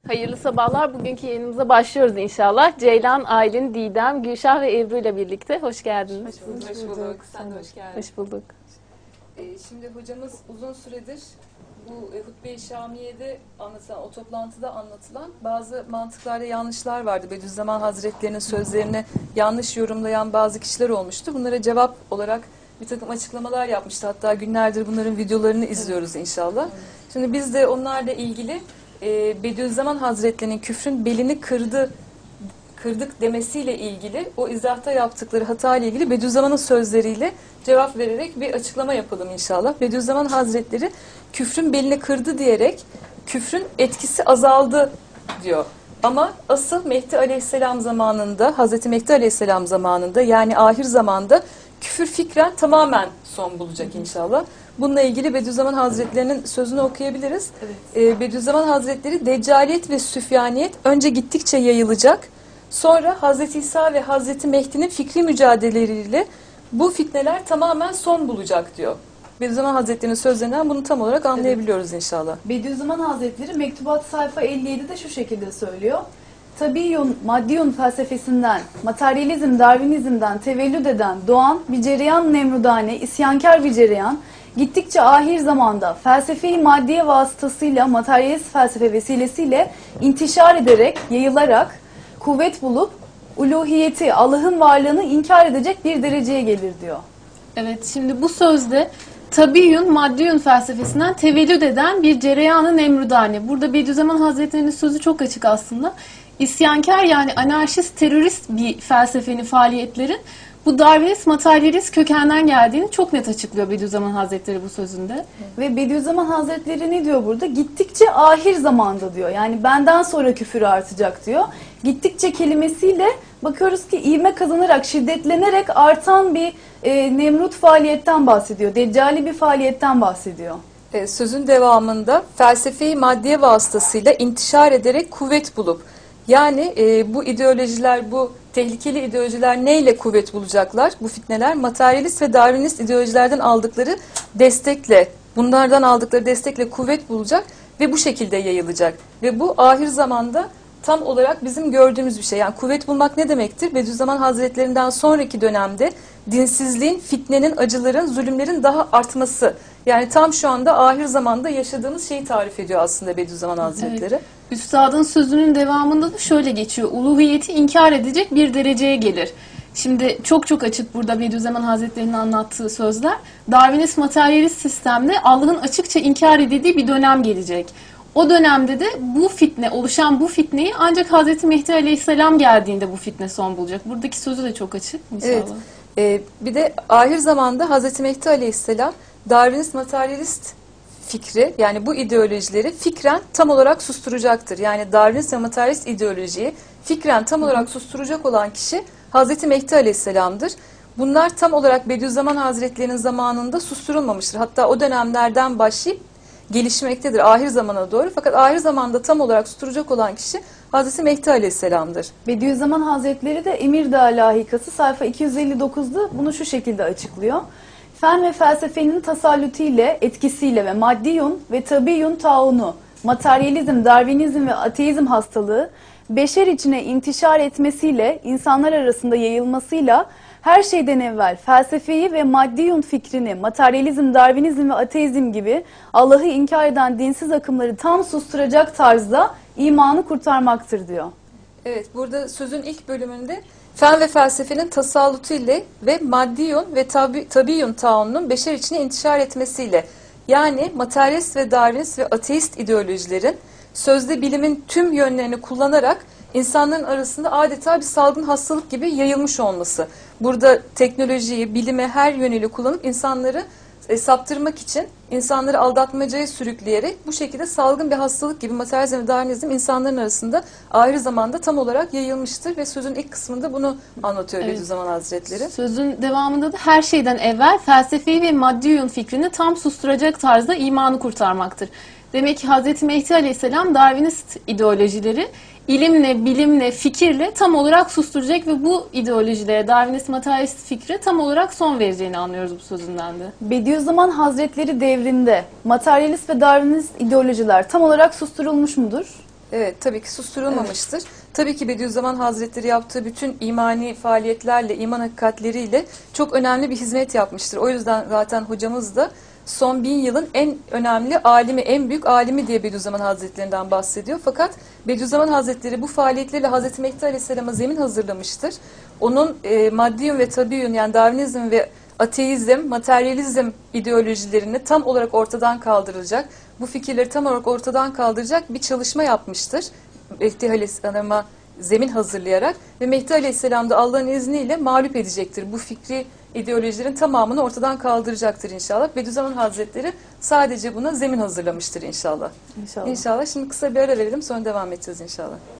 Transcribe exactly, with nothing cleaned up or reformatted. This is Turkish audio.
Hayırlı sabahlar. Bugünkü yayınımıza başlıyoruz inşallah. Ceylan, Aylin, Didem, Gülşah ve Ebru ile birlikte. Hoş geldiniz. Hoş bulduk. Hoş bulduk. Sen de hoş geldin. Hoş bulduk. Ee, şimdi hocamız uzun süredir bu e, Hutbe-i Şamiye'de anlatılan, o toplantıda anlatılan bazı mantıklarda yanlışlar vardı. Bediüzzaman Hazretleri'nin sözlerini yanlış yorumlayan bazı kişiler olmuştu. Bunlara cevap olarak bir takım açıklamalar yapmıştı. Hatta günlerdir bunların videolarını izliyoruz inşallah. Şimdi biz de onlarla ilgili e, Bediüzzaman Hazretleri'nin küfrün belini kırdı kırdık demesiyle ilgili, o izahta yaptıkları hata ile ilgili Bediüzzaman'ın sözleriyle cevap vererek bir açıklama yapalım inşallah. Bediüzzaman Hazretleri küfrün belini kırdı diyerek küfrün etkisi azaldı diyor. Ama asıl Mehdi Aleyhisselam zamanında, Hazreti Mehdi Aleyhisselam zamanında, yani ahir zamanda küfür fikren tamamen son bulacak inşallah. Bununla ilgili Bediüzzaman Hazretleri'nin sözünü okuyabiliriz. Evet. Ee, Bediüzzaman Hazretleri, Deccaliyet ve Süfyaniyet önce gittikçe yayılacak. Sonra Hazreti İsa ve Hazreti Mehdi'nin fikri mücadeleleriyle bu fitneler tamamen son bulacak diyor. Bediüzzaman Hazretleri'nin sözlerinden bunu tam olarak anlayabiliyoruz evet. inşallah. Bediüzzaman Hazretleri Mektubat sayfa elli yedide şu şekilde söylüyor. Tabiyyun, maddiyun felsefesinden, materyalizm, darwinizmden tevellüd eden, doğan bir cereyan nemrudane, isyankar bir cereyan, gittikçe ahir zamanda felsefe-i maddiye vasıtasıyla, materyalist felsefe vesilesiyle intişar ederek, yayılarak, kuvvet bulup, uluhiyeti, Allah'ın varlığını inkar edecek bir dereceye gelir diyor. Evet, şimdi bu sözde tabiyyun, maddiyun felsefesinden tevellüd eden bir cereyanı nemrudane. Burada Bediüzzaman Hazretleri'nin sözü çok açık aslında. İsyankar, yani anarşist, terörist bir felsefenin, faaliyetlerin bu Darwinist, materyalist kökenden geldiğini çok net açıklıyor Bediüzzaman Hazretleri bu sözünde. Ve Bediüzzaman Hazretleri ne diyor burada? Gittikçe ahir zamanda diyor. Yani benden sonra küfür artacak diyor. Gittikçe kelimesiyle bakıyoruz ki ivme kazanarak, şiddetlenerek artan bir e, Nemrut faaliyetten bahsediyor. Deccali bir faaliyetten bahsediyor. E, sözün devamında felsefeyi maddiye vasıtasıyla intişar ederek kuvvet bulup, yani e, bu ideolojiler, bu tehlikeli ideolojiler neyle kuvvet bulacaklar? Bu fitneler materyalist ve darwinist ideolojilerden aldıkları destekle, bunlardan aldıkları destekle kuvvet bulacak ve bu şekilde yayılacak. Ve bu ahir zamanda tam olarak bizim gördüğümüz bir şey. Yani kuvvet bulmak ne demektir? Bediüzzaman Hazretlerinden sonraki dönemde dinsizliğin, fitnenin, acıların, zulümlerin daha artması. Yani tam şu anda ahir zamanda yaşadığımız şeyi tarif ediyor aslında Bediüzzaman Hazretleri. Evet. Üstadın sözünün devamında da şöyle geçiyor. Uluhiyeti inkar edecek bir dereceye gelir. Şimdi çok çok açık burada Bediüzzaman Hazretleri'nin anlattığı sözler. Darwinist materyalist sistemde Allah'ın açıkça inkar edildiği bir dönem gelecek. O dönemde de bu fitne, oluşan bu fitneyi ancak Hazreti Mehdi Aleyhisselam geldiğinde bu fitne son bulacak. Buradaki sözü de çok açık inşallah. Evet. Ee, bir de ahir zamanda Hazreti Mehdi Aleyhisselam Darwinist materyalist fikri, yani bu ideolojileri fikren tam olarak susturacaktır. Yani Darwinist ve materyalist ideolojiyi fikren tam olarak susturacak olan kişi Hazreti Mehdi Aleyhisselam'dır. Bunlar tam olarak Bediüzzaman Hazretleri'nin zamanında susturulmamıştır. Hatta o dönemlerden başlayıp gelişmektedir ahir zamana doğru. Fakat ahir zamanda tam olarak susturacak olan kişi Hazreti Mehdi Aleyhisselam'dır. Bediüzzaman Hazretleri de Emirdağ Lahikası sayfa iki yüz elli dokuzda bunu şu şekilde açıklıyor. Fen ve felsefenin tasallutiyle, etkisiyle ve maddiyun ve tabiyyun taunu, materyalizm, darwinizm ve ateizm hastalığı, beşer içine intişar etmesiyle, insanlar arasında yayılmasıyla, her şeyden evvel felsefeyi ve maddiyun fikrini, materyalizm, darwinizm ve ateizm gibi Allah'ı inkar eden dinsiz akımları tam susturacak tarzda imanı kurtarmaktır diyor. Evet, burada sözün ilk bölümünde fen ve felsefenin tasallutu ile ve maddiyun ve tabi, tabiyyun taununun beşer içine intişar etmesiyle, yani materyalist ve darwinist ve ateist ideolojilerin sözde bilimin tüm yönlerini kullanarak insanların arasında adeta bir salgın hastalık gibi yayılmış olması. Burada teknolojiyi, bilimi her yönüyle kullanıp insanları e, saptırmak için, insanları aldatmacaya sürükleyerek bu şekilde salgın bir hastalık gibi materyalizm ve darwinizm insanların arasında ahir zamanda tam olarak yayılmıştır ve sözün ilk kısmında bunu anlatıyor evet. Bediüzzaman Hazretleri. Sözün devamında da her şeyden evvel felsefeyi ve maddiyun fikrini tam susturacak tarzda imanı kurtarmaktır. Demek ki Hazreti Mehdi Aleyhisselam Darwinist ideolojileri ilimle, bilimle, fikirle tam olarak susturacak ve bu ideolojilere, Darwinist materyalist fikre tam olarak son vereceğini anlıyoruz bu sözünden de. Bediüzzaman Hazretleri devrinde materyalist ve Darwinist ideolojiler tam olarak susturulmuş mudur? Evet, tabii ki susturulmamıştır. Tabii ki Bediüzzaman Hazretleri yaptığı bütün imani faaliyetlerle, iman hakikatleriyle çok önemli bir hizmet yapmıştır. O yüzden zaten hocamız da son bin yılın en önemli alimi, en büyük alimi diye Bediüzzaman Hazretlerinden bahsediyor. Fakat Bediüzzaman Hazretleri bu faaliyetleriyle Hazreti Mehdi Aleyhisselam'a zemin hazırlamıştır. Onun e, maddiyun ve tabiyyun, yani Darwinizm ve ateizm, materyalizm ideolojilerini tam olarak ortadan kaldıracak, bu fikirleri tam olarak ortadan kaldıracak bir çalışma yapmıştır. Mehdi Aleyhisselam'a zemin hazırlayarak ve Mehdi Aleyhisselam da Allah'ın izniyle mağlup edecektir. Bu fikri ideolojilerin tamamını ortadan kaldıracaktır inşallah. Bediüzzaman Hazretleri sadece buna zemin hazırlamıştır inşallah. İnşallah. İnşallah. Şimdi kısa bir ara verelim, sonra devam edeceğiz inşallah.